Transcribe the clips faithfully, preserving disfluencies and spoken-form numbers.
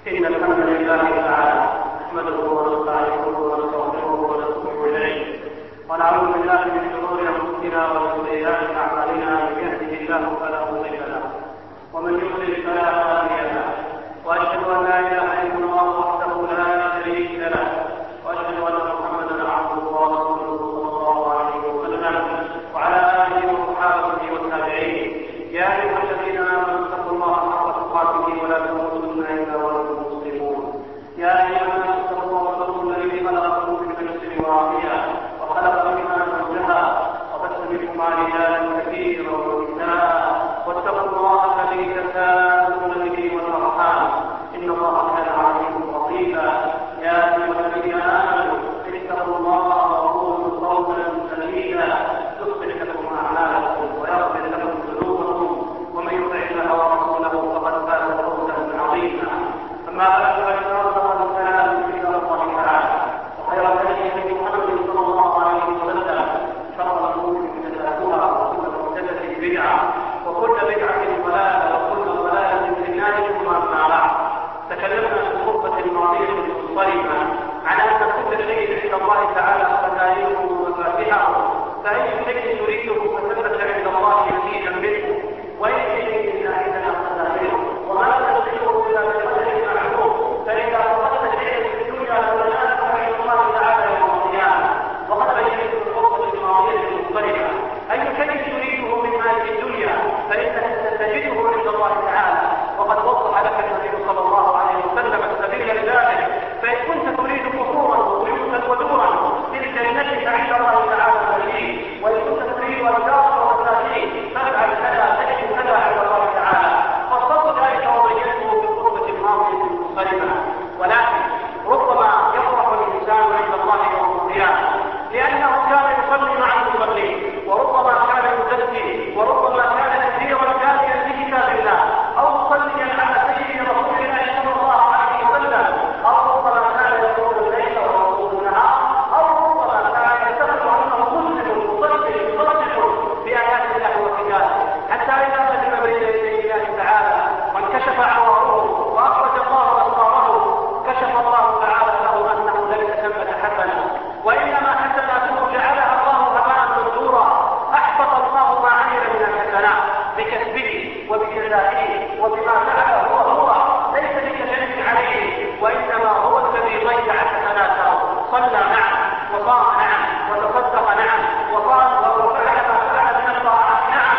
إن الحمد لله تعالى نحمده ونستعينه ونستغفره ونتوب إليه ونعوذ بالله من شرور أنفسنا ومن سيئات أعمالنا من يهده الله فلا مضل له ومن يضلل فلا هادي له وأشهد أن لا إله إلا الله وحده لا شريك له وأشهد أن محمدا عبده ورسوله صلى الله عليه وسلم وعلى آله وصحبه والتابعين. يا أيها الذين آمنوا اتقوا الله حق تقاته ولا تموتن إلا وأنتم مسلمون. يا أيها الناس اتقوا ربكم الذي خلقكم من نفس واحدة وخلق منها زوجها وبث منهما رجالا كثيرا ونساء واتقوا الله الذي تساءلون به والأرحام إن الله كان عليكم رقيبا. يا أيها الذين آمنوا اتقوا الله وقولوا قولا سديدا يصلح لكم أعمالكم ويغفر لكم ذنوبكم ومن يطع الله ورسوله فقد فاز فوزا عظيما. أما بعد فإن أصدق الكلام كتاب الله تعالى وخير الهدي محمد صلى الله عليه وسلم شر الأمور محدثاتها وكل محدثة بدعة وكل بدعة ضلالة وكل ضلالة في النار ثم أما بعد. تكلمنا في الخطبة الماضية المنصرمة عن أن كل شيء عند الله تعالى خزائنه ومفاتحه فأي شيء تريده فثبت عند الله نتيجا منه وأي شيء عندنا خزائنه وما تستطيعه إلا بقدر معلوم. فإذا فقدت شيئا في الدنيا فلنأتي عند الله تعالى يوم القيامة. وقد بينت في الخطبة الماضية المنصرمة أي شيء تريده من هذه الدنيا فإنك ستجده عند الله تعالى. وقد وضح لك النبي صلى الله عليه وسلم السبيل لذلك. فإن كنت تريد قصورا وبيوتا ودورا للجنة فعند الله تعالى مزيد، وإن كنت تريد أرزاقا ومساكين فافعل كذا تجد كذا عند الله تعالى. فصدق ذلك وبينته في الخطبة الماضية المنصرمة. ولكن ربما يفرح الإنسان عند الله يوم القيامة لأنه كان يصلي مع المصلين وربما كان يزكي وربما كان كثيرا جاليا بكتاب الله أو مصليا على سيد رسول الله صلى الله عليه وسلم أو ربما كان يقول الليل ويقول النهار أو ربما كان يعتقد أنه مسلم مصلي مصدق بآيات الله وكتابه حتى إذا قدم بين يدي الله تعالى وانكشف عواره وأخرج الله أبصاره كشف الله تعالى له أنه ليس ثمة حسنة وإنما حسناته جعلها الله هباء منثورا. أحبط الله ما عمل من الحسنات بكسبه وبجزائه وبما فعل هو هو ليس بكلام عليه وإنما هو الذي ضيع حسناته. صلى نعم وصام نعم وتصدق نعم وقال وفعل ما فعل من الطاعات نعم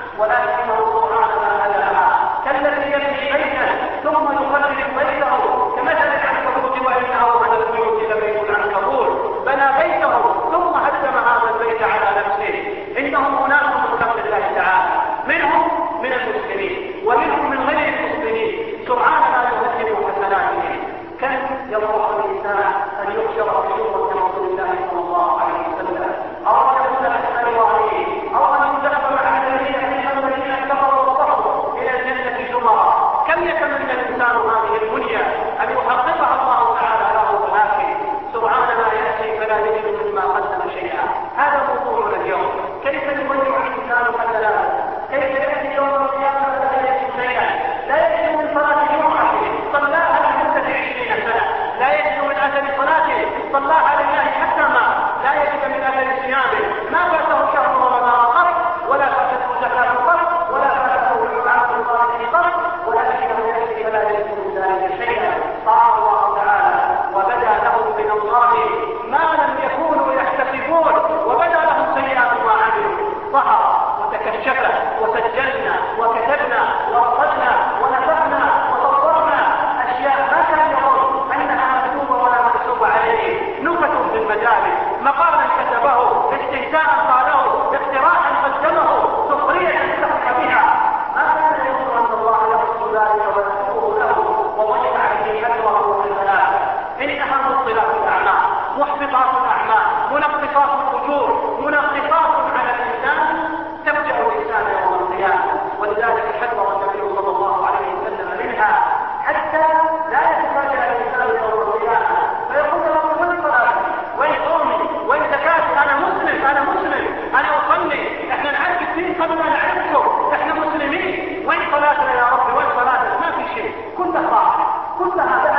ولكنه سبحان ما هداها كالذي يبني بيتا ثم يخرج بيته كمثل العنكبوت وإن أوهن البيوت لبيت العنكبوت بنى بيته ثم هدم هذا البيت على نفسه. إنهم أناس من خلق الله تعالى منهم من المسلمين ومنهم من غير المسلمين سرعان ما يهدم حسناتهم. كم يضرب الإنسان أن يحشر في سورة رسول الله صلى الله عليه وسلم أو أن يكون أحسن وعليه أو أن يدخل على الذين الذين كفروا وصفوا إلى الجنة زمرا. كم يتمنى الإنسان هذه الدنيا أن يحققها الله تعالى له ولكن سرعان ما يأتي فلا يجد مما قدم شيئا. هذا موضوعنا اليوم. كيف يضيع الإنسان حسناته؟ كيف يأتي يوم القيامة لا يجد شيئا؟ لا يجد من صلاة جمعة صلاها لمدة عشرين سنة، لا يجد من أثر صلاته صلاها لله حتى ما لا يجد من أثر صيامه ما فاته شهر رمضان قط ولا فاته زكاة قط ولا فاته العمل الصالح قط ولكنه يأتي فلا يجد من ذلك شيئا. قال الله تعالى وبدا لهم من الله ما لم يكونوا يحتسبون وبدا لهم سيئات ما عملوا. ظهر وتكشف وسجلنا وكتبنا ورصدنا ونفخنا وصورنا أشياء ما كان يظن أنها مكتوبة ولا مكتوب عليه. نكت في المجالس مقالا كتبه استهزاء قاله اقتراحا قدمه سخرية سخر بها. ما كان يظن أن الله يحصل ذلك ويحصله له وضيع عليه أجره وحسناته. إنها مبطلات الأعمال محبطات الأعمال منقصات الأجور منقصات على الإنسان تفجأ الإنسان يوم القيامة. ولذلك حذر النبي صلى الله عليه وسلم منها حتى لا يتفاجأ الإنسان يوم القيامة فيقول له وين صلاتي وين صومي وين زكاتي؟ أنا مسلم أنا مسلم أنا أصلي إحنا نعرف الدين قبل أن نعرفكم إحنا مسلمين. وين صلاتنا يا رب وين صلاتنا؟ ما في شيء كلها كلها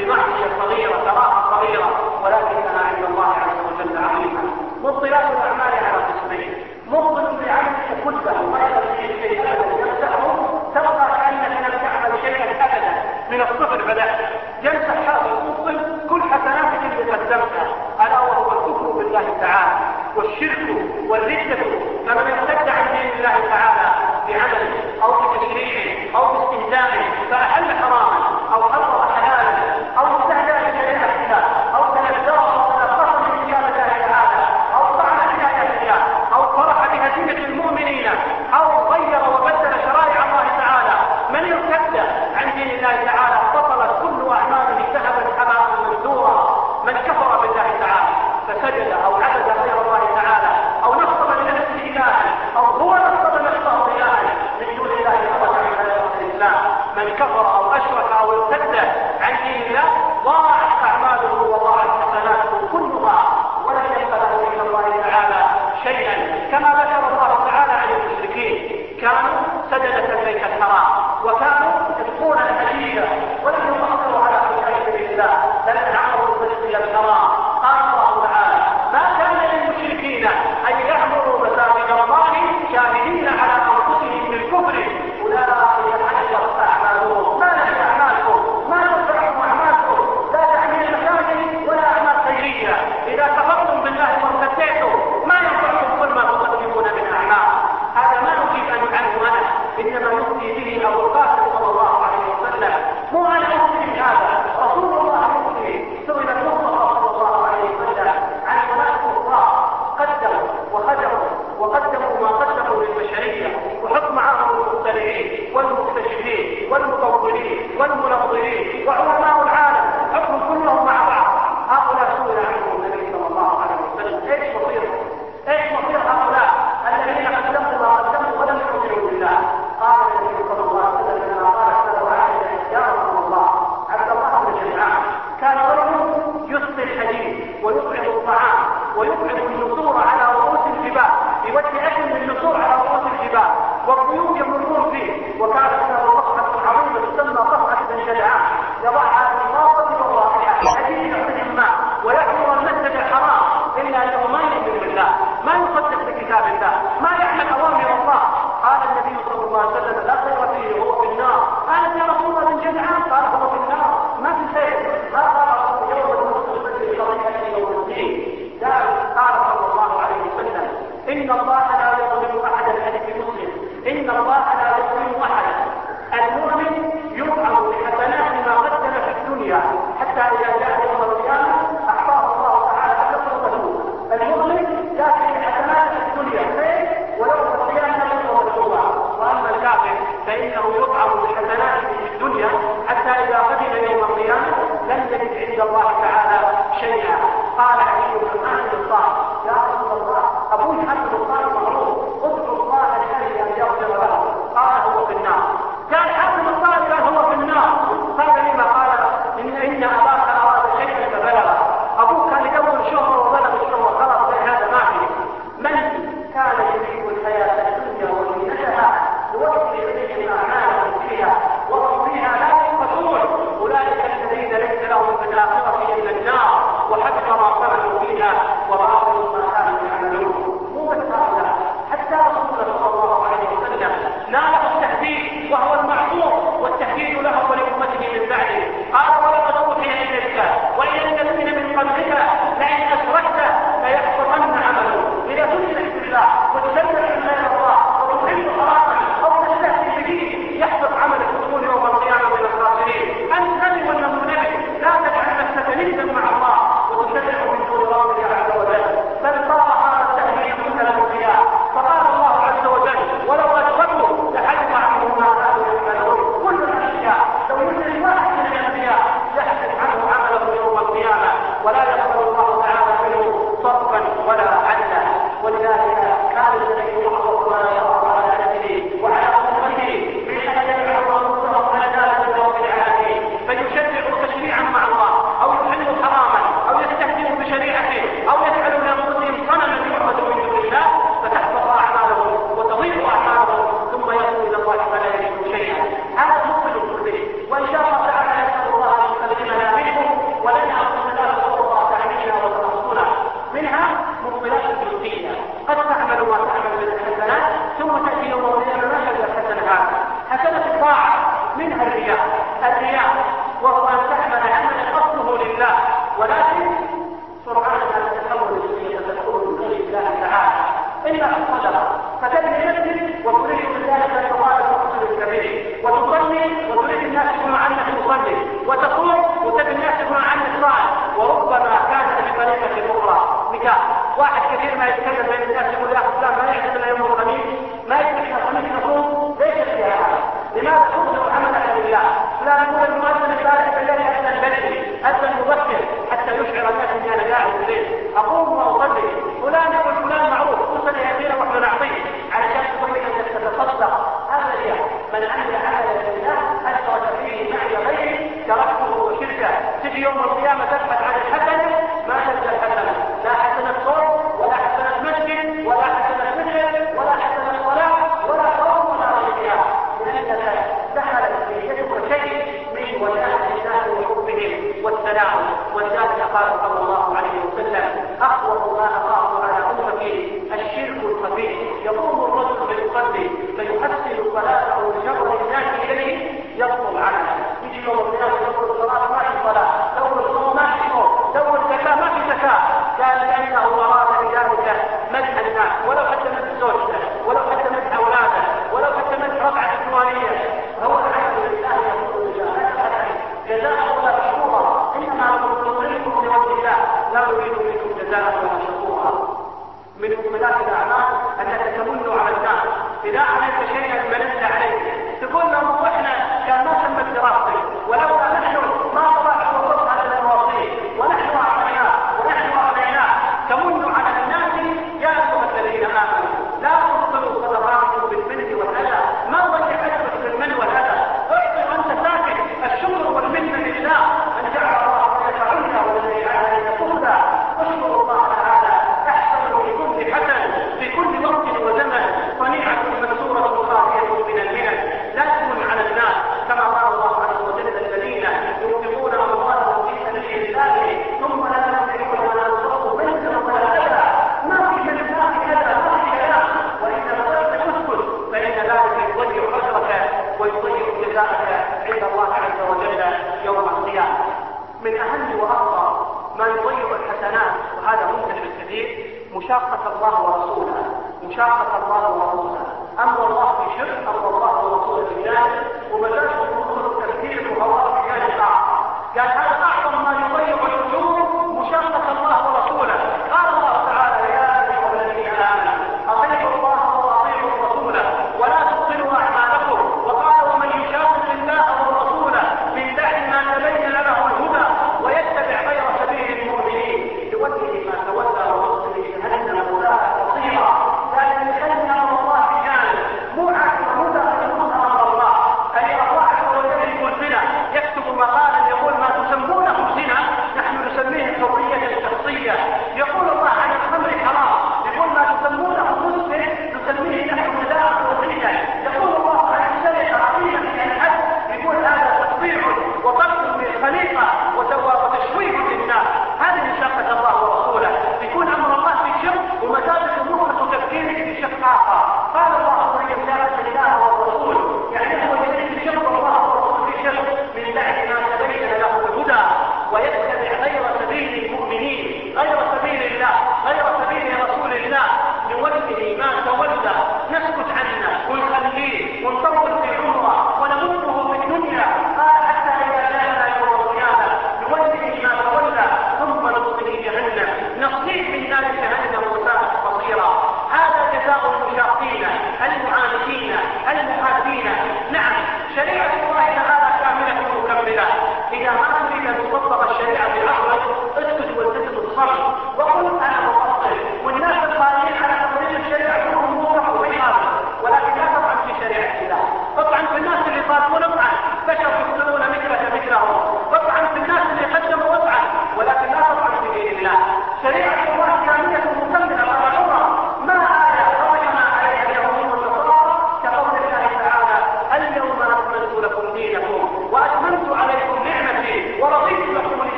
بمعصية صغيرة تراها صغيرة ولكنها عند الله عز وجل عظيمة. مبطلات الأعمال على قسمين: مبطل بعملك كله غير فيه شيء أبدا يمسحه تبقى كأنك لم تعمل شيئا أبدا من الصفر بدأت، يمسح هذا المبطل كل حسناتك اللي قدمتها، ألا وهو الكفر بالله تعالى والشرك والردة. فمن ارتد عن دين الله تعالى بعمل أو بتشريع أو باستهزاء فأحل حراما أو حرم حلالا أو استهزأ بشريعة الله أو تنزه أو تنقص من كتاب الله تعالى أو طعن في آيات الله أو فرح بهزيمة المؤمنين أو غير وبدل شرائع الله تعالى، من ارتد عن دين الله تعالى بطلت كل أعماله ذهبت حباء منثورا. من كفر بالله تعالى فسجد أو عبد غير الله تعالى أو نصب لنفسه إلها أو هو نصب نفسه إلها من دون الله خرج عن دائرة الإسلام. من كفر أو أشرك أو ارتد عن دين الله ضاعت أعماله وضاعت حسناته كلها ولا يبقى له من الله تعالى شيئا، كما ذكر الله تعالى عن المشركين: كانوا سجدة البيت الحرام وكانوا يسقون الحديد ولم يقصروا على سبيل الله بل عمروا المسجد الحرام. قال الله تعالى: ما كان للمشركين أن يعمروا مساجد الله شاهدين على أنفسهم بالكفر أولئك حجرت أعمالهم. ما لك أعمالكم؟ ما تنفعكم أعمالكم؟ لا تحمل المساجد ولا أعمال خيرية. إذا كفرتم بالله وارتدتم ما ينفعكم كل ما تقدمون من أعمال. هذا ما نجيب أن عنه أنا، إنما يفتي به أبو القاسم صلى الله عليه وسلم. مو أنا أفتي هذا، رسول الله يفتي. سئل المصطفى صلى الله عليه وسلم عن ثلاث كفار قدموا وخدعوا وقدموا ما قدموا للبشرية، وحط معهم المخترعين والمكتشفين والمطورين والمنظرين وعلماء العالم، حطهم كلهم مع بعض. هؤلاء سئل عنهم النبي صلى الله عليه وسلم: ايش مصيرهم؟ ايش مصير هؤلاء الذين قدموا ما قدموا ولم يؤمنوا بالله؟ قال النبي صلى الله عليه وسلم كما قالت له عائشة: يا رسول الله، عبد الله بن جدعان كان رجل يسقي الحديد ويطعم الطعام ويطعم النسور على رؤوس الجبال، يودي اكل من النسور على رؤوس الجبال والضيوف يمرون فيه، وكانت له صفحة عظيمة تسمى صفحة بن جدعان يضعها في الناصية والراحلة الحديد يعطيه الماء ويحضر المسجد الحرام، الا انه ما يؤمن بالله، ما يصدق بكتاب الله، ما يعمل اوامر الله. قال النبي صلى الله عليه وسلم: لا خير فيه، هو في النار. قالت: يا رسول الله بن جدعان. قال: هو في النار، ما في خير. ما قال يوم المسلم بطريقه يوم الدين. قال صلى الله عليه وسلم: ان الله لا يظلم احدا. حديث مسلم: ان الله لا يظلم احدا. المؤمن يطعم بحسنات ما قدم في الدنيا حتى اذا جاء يوم القيامه اعطاه الله تعالى اجره له. المؤمن ياتي بحسنات في الدنيا خير ويوم القيامه اجره له. واما الكافر فانه يطعم بحسناته في الدنيا حتى اذا قدم يوم القيامه لم يجد عند الله تعالى شيئا. قال علي بن حاتم الصالح: يا رسول الله، ابوي حاتم الصالح معروف، ادعو الله لأجل ان يغفر له. قال: هو في النار. قال حاتم الصالح: قال: هو في النار. قال: لما؟ قال: ان ان اباك اراد شيئا فبلغه. ابوك كان يدور شهره وبلغ الشهره، خلاص هذا ما فيه. من كان يريد الحياه الدنيا وزينتها يوفي اليهم اعمالهم فيها وهم فيها لا ينقصون، اولئك الذين ليس لهم في الاخره الا النار وحبط ما صنعوا فيها وباطل ما كانوا يعملون. مو بس هؤلاء، حتى رسول الله صلى الله عليه وسلم ناله التهديد وهو المعصوم، والتهديد له ولامته من بعده. قال: ولقد اوحي اليك والى الذين من قبلك لئن اشركت ليحبطن عمله. اذا تشرك بالله وتشرك غير الله وتحل حراما او تستهزئ به يحبط عملك وتكون يوم القيامه من الخاسرين. انت نبي ولا مو نبي؟ لا تجعل نفسك وهو أن تعمل عملا أصله لله، ولكن سرعان ما تتحول الدنيا فتكون من غير الله تعالى إلا الصدقة، فتبني نفسك وتريد من ذلك أن تقال الرسول الكريم، وتصلي وتريد الناس يكونوا عنك مصلي، وتصوم وتبني الناس يكونوا عنك صائم، وربما كانت بطريقة أخرى نكاح. واحد كثير ما يتكلم بين الناس يقول يا أخي فلان ما يعتمد إلا يوم الخميس، ما يمكن الخميس نصوم، ليس فيها هذا. لماذا تظهر عملك لله؟ فلان يقول المؤذن الثالث الذي أذن بدري أذن مبكر حتى يشعر الناس أني أنا قاعد في البيت أقوم وأصلي. فلان يقول فلان معروف توصل يأتينا وإحنا نعطيه علشان تقول لك أنك تتصدق. هذا هي من عمل عملا لله أشرك فيه معي غيري تركته وشركه. تجي يوم القيامة تبحث عن الحسنة ما تجد الحسنة، لا حسنة صوم ولا حسنة مسجد ولا حسنة سجن ولا حسنة صلاة ولا صوم ولا غيرها، لأنك دخلت في يدك شيء من وجاهة الناس وحبهم والتلاعب. ولذلك قال صلى الله عليه وسلم أخوف ما أخاف على أمتي الشرك الخفي. يقوم الرجل فيصلي فيحسن صلاته لشر الناس إليه يطلب عنه، يجي يوم القيامة يقول الصلاة ما في صلاة، لو الصوم ما في صوم، لو الزكاة ما في زكاة. قال لأنه أراد بذلك مدح الناس، ولو حتى مدح زوجته، ولو حتى مدح أولاده، ولو حتى مدح ربعة الديوانية. هو العمل لله يقول لله جزاء ولا شكورا، إنما نطعمكم لوجه الله لا نريد منكم جزاء ولا شكورا. من مقبلات الأعمال أنك تمن على الناس، إذا عملت شيئا مننت عليه، تقول لهم إحنا كان ما تمت دراستي ولولا نحن ما طلعت وصلت على المواصيل، ونحن أعطيناه ونحن أعطيناه. تمن على الناس يا أيها الذين آمنوا لا تبطلوا صدقاتكم بالمن والأذى. ما ضيع أجرك بالمن والأذى، اعطي وأنت ساكت. الشكر والمنة لله أن جعل الله لك عليا ولم يجعلها لك سهلا. اشكر الله تعالى أحسن من كل حسن في كل وقت وزمن، صنيعة مكسورة خالية من المنن. لا تمن على الناس كما قال الله عز وجل الذين ينفقون أموالهم في سبيل الله ثم لا يملكون ولا ينصرون بينهم ولا أذى. ما في من الله هذا ما في كلام، وإنما لا تسكت فإن ذلك يضيع أجرك ويضيع جزاءك عند الله عز وجل يوم القيامة. من أهم وأخطر ما يضيع الحسنات، وهذا منتشر كثير، مشاقة الله ورسوله. مشاقة الله ورسوله، أمر الله في شرك، أمر الله ورسوله في ذلك، ومجال دخول التفكير وهو في ذلك آخر. قال هذا أعظم ما يضيع الأجور مشاقة الله ورسوله. قال الله تعالى يا أيها الذين آمنوا أطيعوا الله وأطيعوا الرسول ولا تبطلوا أعمالكم. وقال ومن يشاقق الله ورسوله من بعد ما تبين له الهدى ويتبع غير سبيل المؤمنين يوله ما تولى ونصره جهنم وساءت مصيرا. ذلك لأن أمر الله بجانب مو عاقل هدى أن يكون أمر الله أن يرفعك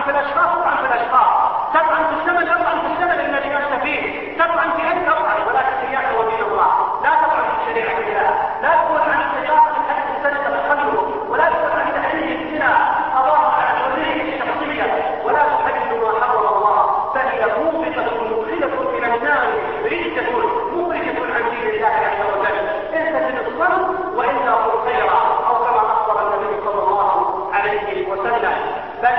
في الاشخاص اطعن في الاشخاص، تطعن في الزمن اطعن في الزمن الذي انت فيه، تطعن في انت اطعن، ولكن اياك ودين الله، لا تطعن في شريعه الله، لا تقول عن الحجاره من اجل السنه تخلف، ولا تقول عن تحريم الزنا قضاء على الحريه الشخصيه، ولا تحرم ما حرم الله، فهي موبقه مدخله الى النار رجه مخرجه عن دين الله عز وجل. التزم الصمت والا قل خيرا، او كما اخبر النبي صلى الله عليه وسلم. بل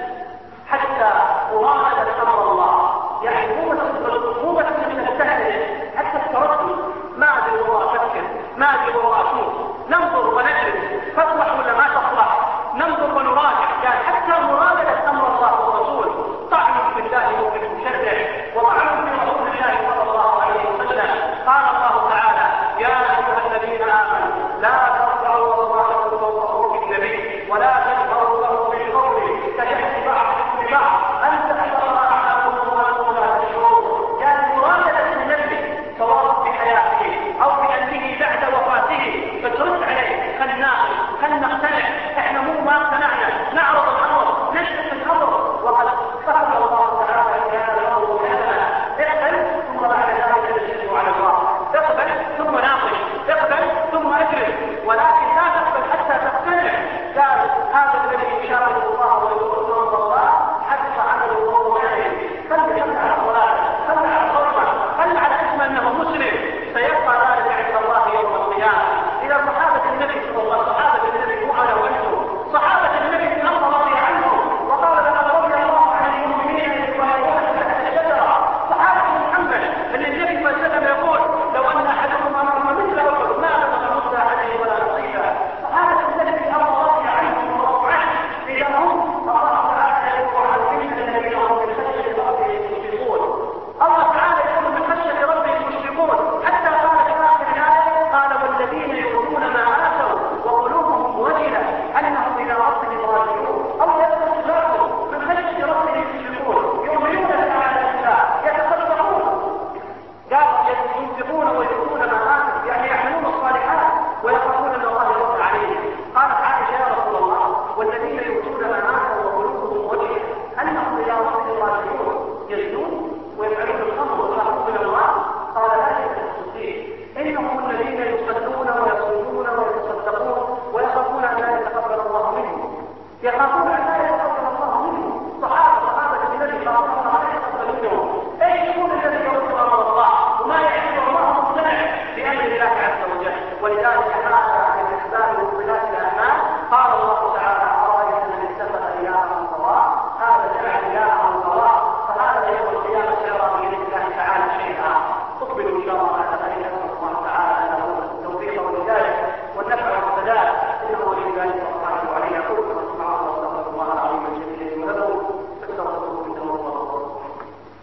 حتى مراقبه امر الله، يعني مو مو بس من السهل، حتى التردد، ما ادري والله افكر، ما ادري والله اشوف، ننظر وندرس تصلح ولا ما تصلح، ننظر ونراجع، يعني حتى مراقبه امر الله والرسول، طعن في الله وفي المشرع، وطعن في رسول الله صلى الله عليه وسلم. قال الله تعالى: يا ايها الذين امنوا لا ترفعوا اصواتكم فوق صوت النبي ولا تجهروا له بالقول كجهل بعضكم ببعض ان تحذر اعمالكم وانتم لا تشعرون. يعني مراقبه النبي سواء في حياته او بانه بعد وفاته، فترد عليه، خل ناقش، خل نقتنع، احنا مو ما اقتنعنا، نعرض الامر، نشرح الامر، وقد قال الله تعالى: يا الله اقبل ثم بعد ذلك تشهد على الله، اقبل ثم ناقش، اقبل ثم ادرس، ولكن لا تقبل حتى تقتنع. قال: هذا الذي يشارك الله ويقول الله حدث عنه وهو عليه، خلي خلي على الصلاه، خلي على الصلاه، خلي على اسم انه مسلم، سيبقى ذلك عند الله يوم القيامه. الى صحابه النبي صلى الله عليه وسلم، صحابه النبي مو انا وانتم، صحابه النبي الله رضي عنهم وقال: لقد رضي الله عن المؤمنين اذ يبايعونك تحت الشجره. صحابه محمد اللي النبي صلى الله عليه وسلم يقول: لو ان احدكم امر مثل احد ما بلغ مد عليه ولا نصيبه. صحابه النبي الله رضي عنهم ورضوا عنه، اذا هم الله تعالى يقول عن الذين هم من خشيه ربهم مشفقون. الله تعالى يقول من خشيه ربهم مشفقون، حتى قال في اخر الايه: قال: والذين يؤتون ما اتوا وقلوبهم وجله انهم الى ربهم راجعون. او يذكر صفاتهم من خشيه ربهم مشفقون، يؤمنون بآيات الله، يتصدقون، قال ينفقون ويؤتون ما اتوا، يعني يعملون الصالحات ويخافون ان الله يرد عليهم. قالت عائشه: يا رسول الله، والذين يؤتون ما اتوا وقلوبهم وجله انهم الى ربهم راجعون، يزنون ويفعلون الخمر ويخافون من الله؟ قال: لا يستحسين، انهم الذين يصلون ويصومون ويتصدقون ويخافون ان لا يتقبل الله منهم، يخافون ان لا يتقبل الله منهم. صحابه صحابه النبي يخافون ان لا يتقبل منهم. ايش يكون الذي يرد امر الله وما يحب الله مقتنع بامر الله عز وجل؟ ولذلك هذا من اسباب وصلات الاعمال. قال الله تعالى: ارايت من اتخذ الهه هواه هذا جعل الهه هواه فهذا يوم القيامه يرى باذن الله تعالى شيئا. اقبلوا ان شاء الله على خير، نسال الله تعالى له التوفيق والهدايه والنفع والسداد، انه ولي ذلك والقادر عليه. اقول كما تسمعون واستغفر الله العظيم الجليل لي ولكم، فاستغفروه انه هو الغفور الرحيم.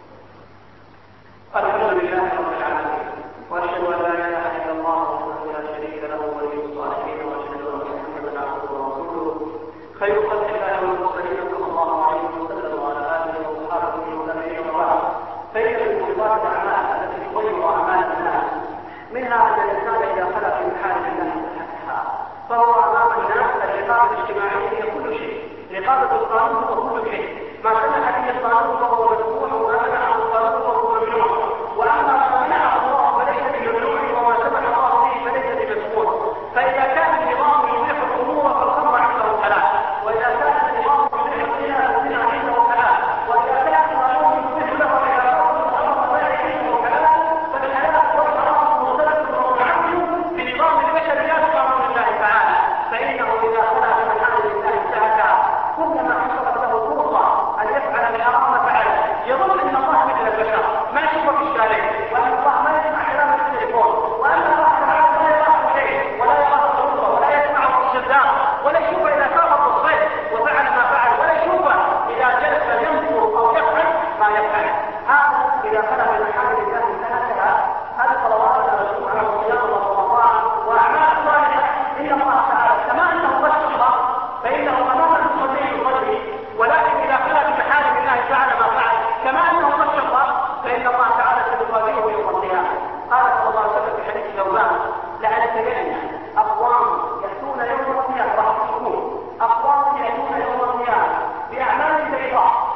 الحمد لله رب العالمين، واشهد ان لا اله الا الله وحده لا شريك له ولي الصالحين، واشهد ان محمدا عبده ورسوله خير خلق الله والمرسلين صلى الله عليه وسلم وعلى اله واصحابه والتابعين وبعد. فان الموبقات الاعمال التي تغير اعمال الناس، منها ان الانسان اذا خلق من حال الله تحتها فهو امام الناس الرقابه الاجتماعيه هي كل شيء، رقابه القانون هو كل شيء، ما سمح به القانون فهو مسموح، وما منعه القانون فهو ممنوع، واما ما منعه الله فليس بممنوع، وما سمح الله به فليس بمسموح. فاذا كان النظام يبيح الامور فالخمر عنده حلال، واذا كان النظام يبيح الزنا فالزنا عنده حلال، واذا كان القانون يبيح له العلاقات والحرام ذلك عنده حلال، فالحلال والحرام مرتبط ومتعامل بنظام البشر لا بقانون الله تعالى. فانه اذا خلق من حال الله انتهك كلما حصلت له فرصه ان يفعل الحرام فعله، يظن ان الله مثل البشر ما يشوف في الشارع، وان الله ما يسمع كلام التليفون، وان الله تعالى لا يراه شيء ولا يراه الغرفه ولا يسمعه الشدام، ولا يشوف اذا سافر الصيد وفعل ما فعل، ولا يشوف اذا جلس ينظر او يفعل ما يفعل. هذا اذا خلق من حال الله انتهكها. هذه صلواتنا والجمعه والصيام ورمضان واعمال صالحه، ان الله تعالى كما انه بشر الله فانه امام المصلين يصلي، ولكن اذا خلق بحال الله تعالى ما فعل كما انه بشر الله فان الله تعالى سيقابله يوم القيامه. قال صلى الله عليه وسلم في حديث ثوبان: لأتين اقوام ياتون يوم القيامه، راح تشوفون اقوام ياتون يوم القيامه باعمال بيضاء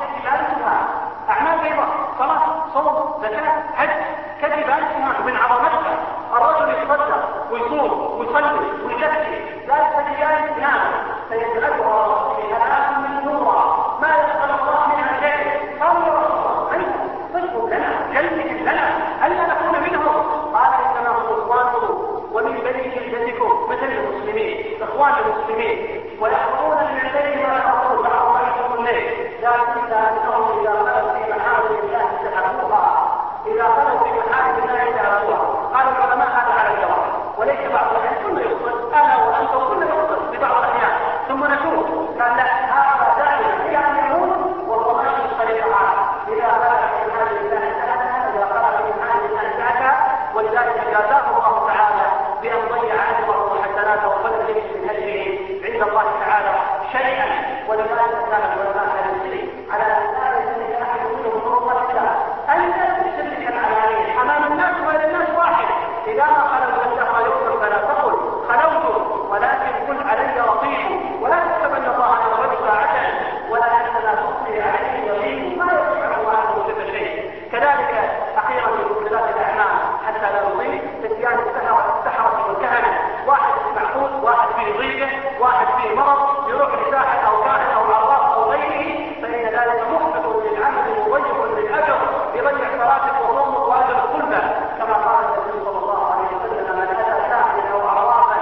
ويصوم ويصلي ويزكي ذلك تجيان نعم سيجعلها ربي هلاك من نورا ما يسأل الله منها شيء. قال يا رسول الله أنت تصبر لنا جلد لنا ألا نكون منهم؟ قال إنما هم إخوانكم ومن بني جلدتكم مثل المسلمين إخوان المسلمين ويحضرون من الليل ما يحضرون بعض عليكم الليل لكن أنهم إذا خلوا في محارم الله سحبوها إذا خلوا في محارم الله سحبوها. قال العلماء هذا على الجواب وليس بعض الأحيان ثم يخطئ أنا وأنت وكل يخطئ في بعض الأحيان ثم نتوب. قال لا هذا دائما إلى أن يموت وهو ماشي الطريق هذا إذا خلوا في محارم الله سحبها إذا خلوا في محارم الله سحبها. ولذلك جازاه الله تعالى بأن ضيع أجره وحسناته ولم يجد من أجره عند الله تعالى شيئا. ولذلك كان العلماء ينزل على أن لا يسلك أحد منهم حرمة الله أن تسلك العلانية أمام الناس وإلى الناس واحد. إذا ما خلوت الدهر يوما فلا تقل خلوت ولكن قل علي رقيب ولا تحسبن الله يغفر ساعة ولا أنت لا تخفي عليه يغيب ما يسمع الله وجد شيء. كذلك أخيرا من مبطلات الأعمال حتى لا نضيع اتيان السحرة السحرة والكهنة واحد معقود واحد فيه ضيقة واحد فيه مرض يروح لساحر أو كاهن أو عراف أو غيره فإن ذلك محبط للعمل مضيق للأجر يضيع صلاتك وصومك وأجر كله كما قال النبي صلى الله عليه وسلم من أتى كاهنا أو عرافا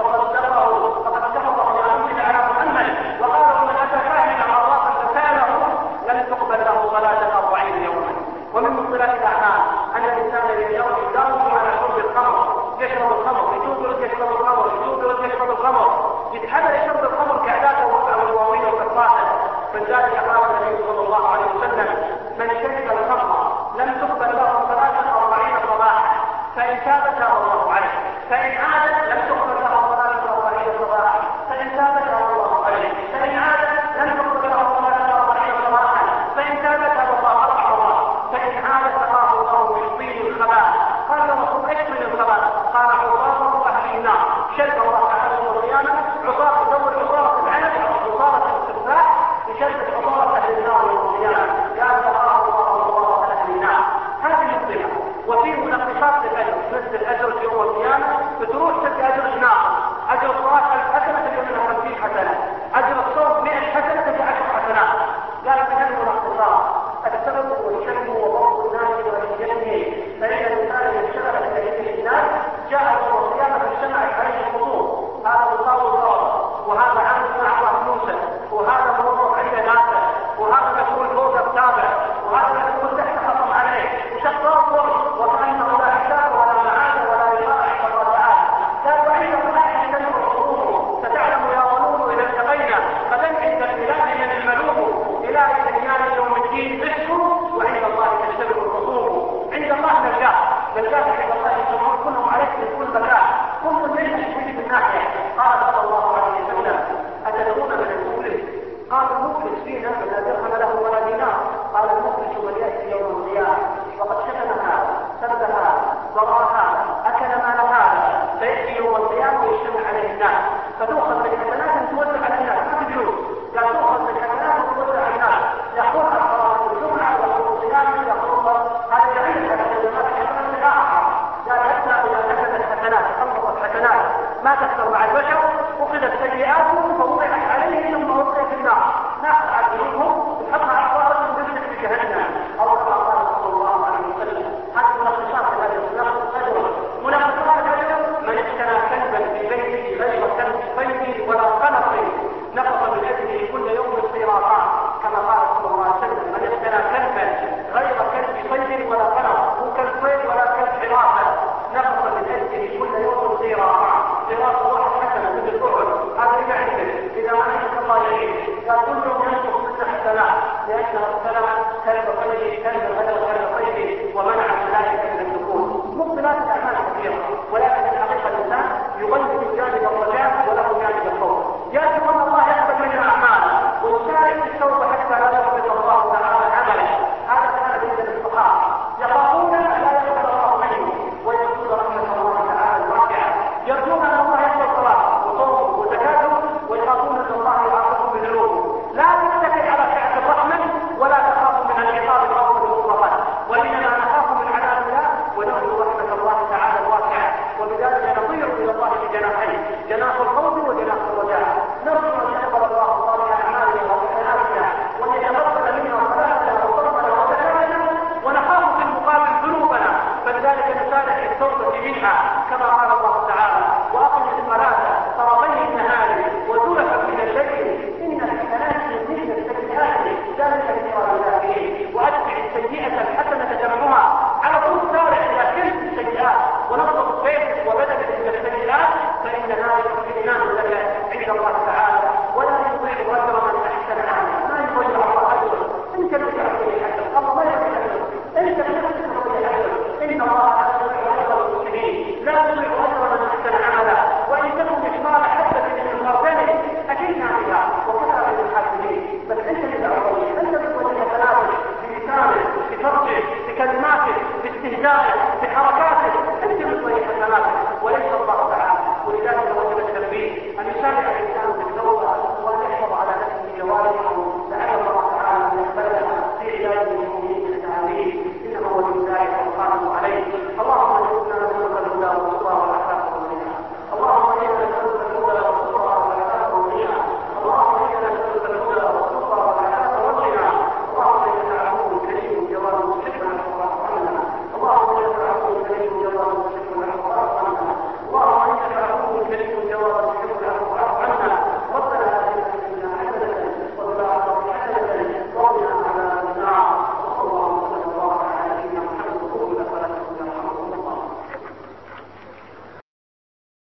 فصدقه فقد كفر بما أنزل على محمد. وقال من أتى كاهنا أو عرافا فسأله لم تقبل له صلاة أربعين يوما. ومن مبطلات الأعمال أن الإنسان يداوم على شرب الخمر يشرب الخمر يتوب يشرب الخمر يتوب يشرب الخمر يتحمل يشرب الخمر كعاداته والواويل وكفاته. فلذلك قال النبي صلى الله عليه وسلم من شرب الخمر لم تقبل له صلاة أربعين صباحا فإن تاب تاب الله عليه فإن عاد لم تقبل له صلاة أربعين صباحا فإن تاب تاب الله عليه فإن عاد لم تقبل له صلاة أربعين صباحا فإن تاب تاب الله أربع مرات فإن عاد فقاه الله يعطيه الخباء. قال له رسول ايش من الخباء؟ قال عصارة أهل النار. شد الله تعالى يوم القيامة عصارة دور عصارة العنب عصارة التفاح يشد عصارة أهل النار يوم القيامة قال فقاه الله عصارة أهل النار. هذه مصيبة. وفي منقصات للأجر مثل الأجر في يوم القيامة بتروح تلقى أجر ناقص. أجر الصلاة ألف حسنة تلقى منها خمسين حسنة. أجر الصوم مئة حسنة تلقى عشر حسنات. قال من هذه المنقصات السبب والشم وضرب الناس والجنة. فإن الإنسان يشتغل في الناس جاء يوم القيامة فاجتمعت عليه الخصوم. هذا مصاب الضرر وهذا عامل مع الله فلوسه وهذا موظف عند ناسه وهذا مسؤول فوق التابع وهذا مسؤول تحت خطم عليه وشقاق وكأنه لا حساب ولا معاد ولا رضاء عند الله تعالى. لا تعيد الله يجتمع الخصوم ستعلم يا ظنون إذا التقينا فلن عند الإله من الملوك إلى إيمان يوم الدين بشكر وعند الله تجتمع الخصوم. عند الله نجاح نجاح عند الله يجتمعون كلهم عليك من كل مكان كل من يجب من ناحية. قال صلى الله عليه وسلم أتدرون من المفلس؟ قال المفلس فينا من لا درهم له ولا دينار. قال المفلس من يأتي يوم القيامة وقد شتم هذا سب هذا ضرر هذا أكل مال هذا فيأتي يوم القيامة ويجتمع عليه الناس فتؤخذ من حسنات توزع على الناس ما تجوز. لا تؤخذ من حسنات وتوزع على الناس يأخذها صلاة الجمعة يأخذ الصيام يأخذ هذا يعيش على الجماعة حسنات الآخرة. لا حتى إذا كسبت الحسنات خلصت الحسنات ما تكثر مع البشر أخذت سيئاتهم فوضعت عليهم ثم وضعت في النار. ناخذ على ذنوبهم وتحطها على صارت وتمسك في جهنم أو كما قال صلى الله عليه وسلم. هذه منقصات هذه منقصات الأجر. منقصات الأجر من اشترى كلبا في بيته غير كلب صيد ولا قنط نقص من أجله كل يوم قيراطان كما قال صلى الله عليه وسلم. من اشترى كلبا غير كلب صيد ولا قنط مو كلب صيد ولا كلب حراسة نقص من أجله كل يوم قيراطان. قيراط واحد حسنة مثل الأحد هذا إذا عندك إذا ما عندك الله يعين قال كل يوم ينقص من حسنات لأنه السلام كلب صيد كلب غير كلب صيد ومنع ذلك من الدخول. مبطلات الأعمال كثيرة ولكن الحقيقة الإنسان يغلب جانب الرجاء وله جانب الخوف. يجب أن الله يقبل منه أعمال ويسارع في التوبة حتى لا يقبل الله تعالى عمله. هذا كان بالنسبة للفقهاء يخافون لا يقبل الله منهم ويرجون رحمة الله تعالى الواسعة. يرجون أن الله يقبل صلاته وصومه وزكاته ويخافون أن الله يعاقبهم بذنوبهم. لا تتكل على سعة الرحمة ولا تخاف من العقاب الأول المطلقا وإنما نخاف من عذاب الله ونرجو رحمة الله تعالى الواسعة. وبذلك نطير إلى الله جناح الخوف وجناح الرجاء. نرجو ان يقبل الله صالح اعمالنا وحسناتنا وان يتقبل منا صلاتنا وصومنا وزكاتنا، ونخاف في المقابل ذنوبنا فلذلك نسارع التوبه منها كما قال الله تعالى: واقم الصلاه طرفي النهار وزلفا من الليل ان الحسنات يذهبن السيئات ذلك ذكرى للذاكرين. واتبع السيئه الحسنه تمحها، على طول سارع الى كلمه السيئات ونقص بيتك وبدنك من السيئات، فان ذلك امتنان لك عند الله تعالى.